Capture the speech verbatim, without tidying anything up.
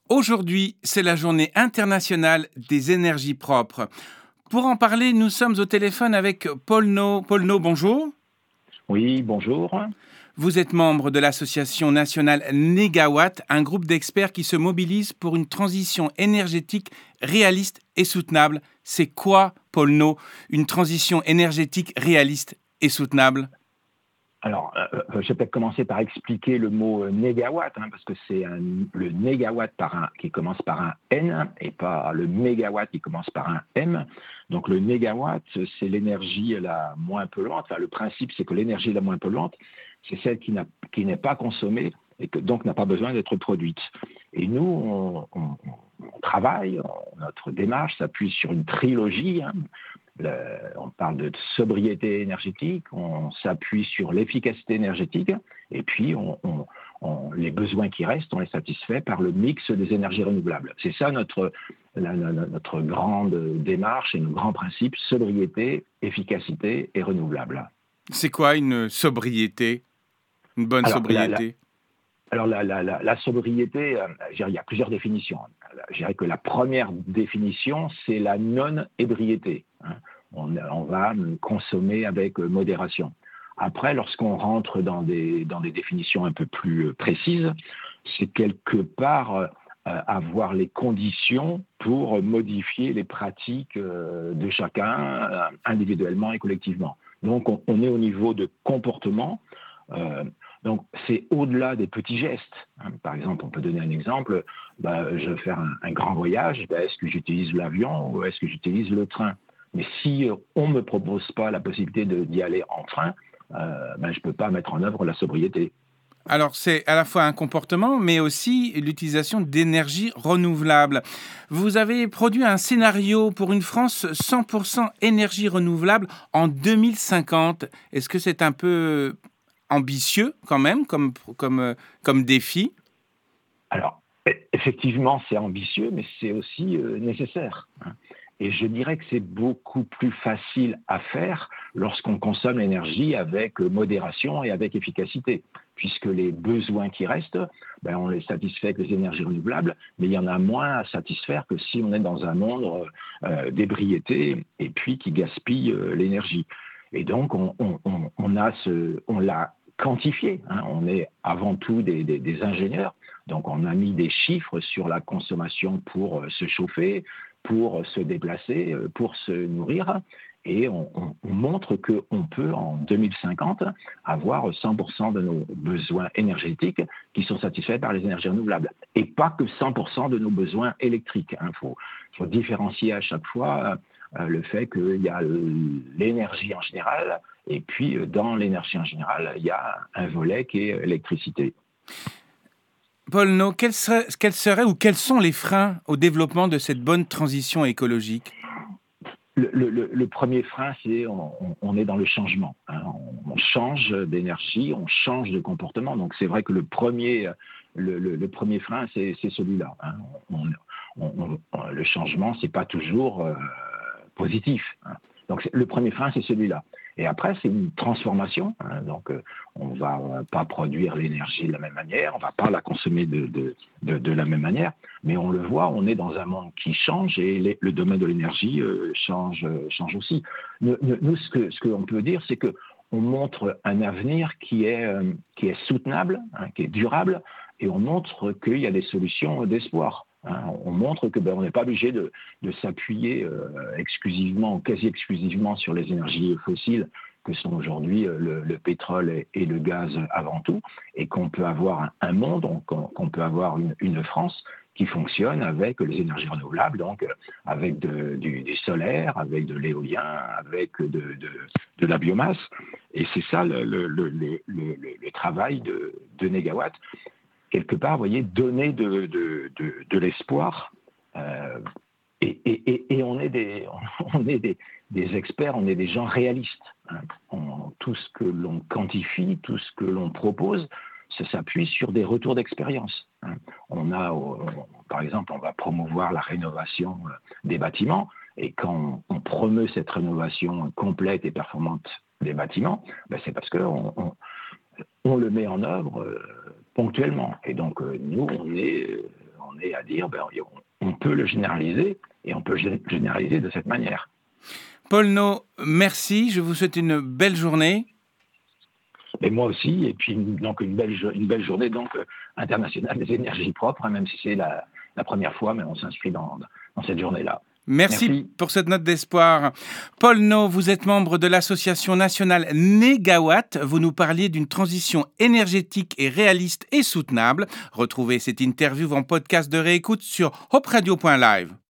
Aujourd'hui, c'est la journée internationale des énergies propres. Pour en parler, nous sommes au téléphone avec Paul No. Paul No, bonjour. Oui, bonjour. Vous êtes membre de l'association nationale Négawatt, un groupe d'experts qui se mobilise pour une transition énergétique réaliste et soutenable. C'est quoi, Paul No, une transition énergétique réaliste et soutenable ? Alors, euh, je vais peut-être commencer par expliquer le mot euh, négawatt, hein, parce que c'est un, le négawatt par un, qui commence par un N et pas le mégawatt qui commence par un M. Donc, le négawatt, c'est l'énergie la moins polluante. Enfin, le principe, c'est que l'énergie la moins polluante, c'est celle qui, n'a, qui n'est pas consommée et que donc n'a pas besoin d'être produite. Et nous, on, on, on travaille, on, notre démarche s'appuie sur une trilogie. Hein. Le, on parle de sobriété énergétique, on s'appuie sur l'efficacité énergétique, et puis on, on, on, les besoins qui restent, on les satisfait par le mix des énergies renouvelables. C'est ça notre, la, la, notre grande démarche et nos grands principes, sobriété, efficacité et renouvelable. C'est quoi une sobriété ? Une bonne Alors, la, la, sobriété ? alors la, la, la, la sobriété, euh, il y a plusieurs définitions. Je dirais que la première définition, c'est la non-ébriété. Hein. On, on va consommer avec modération. Après, lorsqu'on rentre dans des, dans des définitions un peu plus précises, c'est quelque part euh, avoir les conditions pour modifier les pratiques euh, de chacun, euh, individuellement et collectivement. Donc, on, on est au niveau de comportement. Euh, donc, c'est au-delà des petits gestes. Hein. Par exemple, on peut donner un exemple. Bah, je veux faire un, un grand voyage. Bah, est-ce que j'utilise l'avion ou est-ce que j'utilise le train ? Mais si on ne me propose pas la possibilité de, d'y aller en train, euh, ben, je ne peux pas mettre en œuvre la sobriété. Alors, c'est à la fois un comportement, mais aussi l'utilisation d'énergie renouvelable. Vous avez produit un scénario pour une France cent pour cent énergie renouvelable en deux mille cinquante. Est-ce que c'est un peu ambitieux quand même comme, comme, comme défi ? Alors, effectivement, c'est ambitieux, mais c'est aussi euh, nécessaire. Hein. Et je dirais que c'est beaucoup plus facile à faire lorsqu'on consomme l'énergie avec modération et avec efficacité, puisque les besoins qui restent, ben, on les satisfait avec les énergies renouvelables, mais il y en a moins à satisfaire que si on est dans un monde euh, d'ébriété et puis qui gaspille euh, l'énergie. Et donc, on, on, on, a ce, on l'a quantifié. Hein. On est avant tout des, des, des ingénieurs, donc on a mis des chiffres sur la consommation pour se chauffer, pour se déplacer, pour se nourrir. Et on, on, on montre qu'on peut, en deux mille cinquante, avoir cent pour cent de nos besoins énergétiques qui sont satisfaits par les énergies renouvelables. Et pas que cent pour cent de nos besoins électriques. Il hein. faut, faut différencier à chaque fois euh, le fait qu'il y a l'énergie en général, et puis dans l'énergie en général, il y a un volet qui est l'électricité. Paul No, quels seraient, quels seraient ou quels sont les freins au développement de cette bonne transition écologique ? Le, le, le premier frein, c'est on, on est dans le changement. Hein. On, on change d'énergie, on change de comportement. Donc c'est vrai que le premier, le, le, le premier frein, c'est, c'est celui-là. Hein. On, on, on, le changement, c'est pas toujours euh, positif. Hein. Donc le premier frein, c'est celui-là. Et après, c'est une transformation. Hein. Donc, euh, on ne va pas produire l'énergie de la même manière, on ne va pas la consommer de, de, de, de la même manière. Mais on le voit, on est dans un monde qui change et les, le domaine de l'énergie euh, change, euh, change aussi. Nous, nous ce, que, ce qu'on peut dire, c'est qu'on montre un avenir qui est, euh, qui est soutenable, hein, qui est durable, et on montre qu'il y a des solutions d'espoir. Hein, on montre que ben, on n'est pas obligé de, de s'appuyer euh, exclusivement ou quasi exclusivement sur les énergies fossiles que sont aujourd'hui le, le pétrole et, et le gaz avant tout, et qu'on peut avoir un, un monde, qu'on, qu'on peut avoir une, une France qui fonctionne avec les énergies renouvelables, donc avec de, du, du solaire, avec de l'éolien, avec de, de, de la biomasse. Et c'est ça le, le, le, le, le, le travail de, de Négawatt. Quelque part, vous voyez, donner de, de, de, de l'espoir. Euh, et, et, et on est, des, on est des, des experts, on est des gens réalistes. Hein. On, tout ce que l'on quantifie, tout ce que l'on propose, ça s'appuie sur des retours d'expérience. Hein. On a, on, par exemple, on va promouvoir la rénovation des bâtiments, et quand on, on promeut cette rénovation complète et performante des bâtiments, ben c'est parce qu'on on, on le met en œuvre euh, ponctuellement. Et donc, euh, nous, on est, on est à dire, ben, on peut le généraliser et on peut le généraliser de cette manière. Paul Naud, merci. Je vous souhaite une belle journée. Et moi aussi, et puis donc une belle, une belle journée donc internationale des énergies propres, hein, même si c'est la, la première fois, mais on s'inscrit dans, dans cette journée-là. Merci, Merci pour cette note d'espoir. Paul Naud, vous êtes membre de l'association nationale Négawatt. Vous nous parliez d'une transition énergétique et réaliste et soutenable. Retrouvez cette interview en podcast de réécoute sur hope radio point live.